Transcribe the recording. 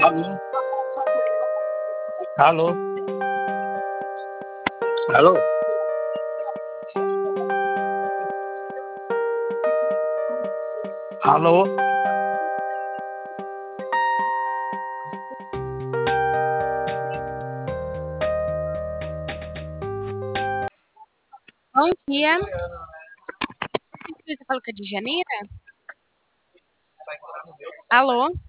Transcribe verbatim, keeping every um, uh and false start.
Alô? Alô? Alô? Alô? Bom dia. Você falou que é de Janeiro? Alô?